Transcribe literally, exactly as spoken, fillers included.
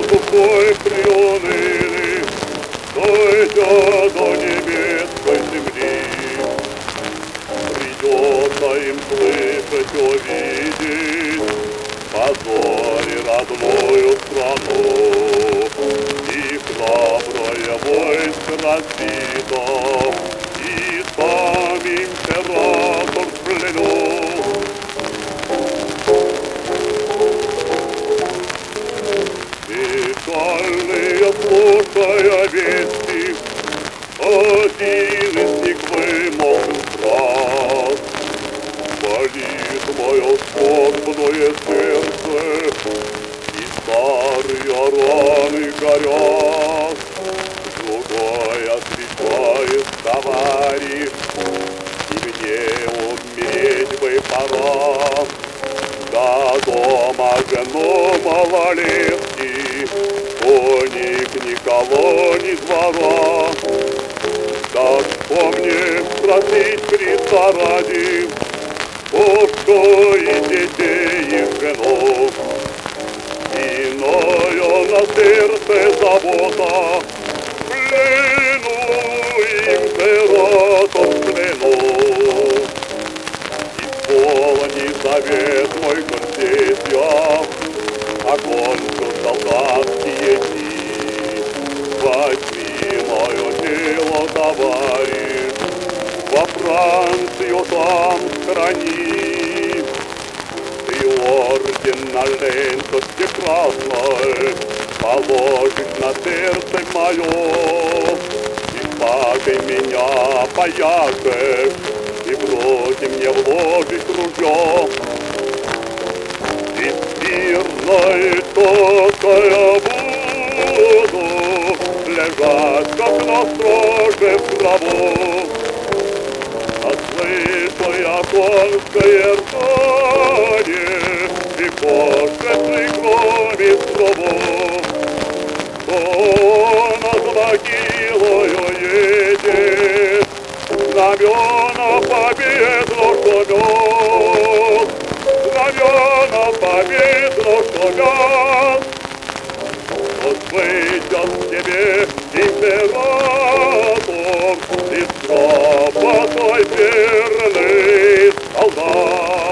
душой приуныли, дойдя до небесной земли. Придется им слышать, увидеть позоре родную страну. И храброе войско разбито, и сам император в плену. Печальные, слушая вести, один из них вымолвил страх. Болит мое скорбное сердце, и старые раны горят. Другой отвечает товарищ, и мне умереть бы пора. До дома жену малолетки, коник никого не двора. Да что мне просить Христа ради, пушку и детей, и жену. Иною на сердце забота, в плену император в плену. Исполни завет мой, концессия, окончу солдатские дни. Возьми мое тело, товарищ, во Францию там храни. Ты орден на ленточке красной положишь на сердце мое, и пакой меня пояшешь, и в руки мне вложить ружье. И мирной только я буду лежать, как на строже в траву. А слышу я конское ржание и пошедшей крови строву. Кто над могилою едет, знамена победно шумят, знамена победно шумят. Вот выйдет тебе император, и с гроба твой верный солдат.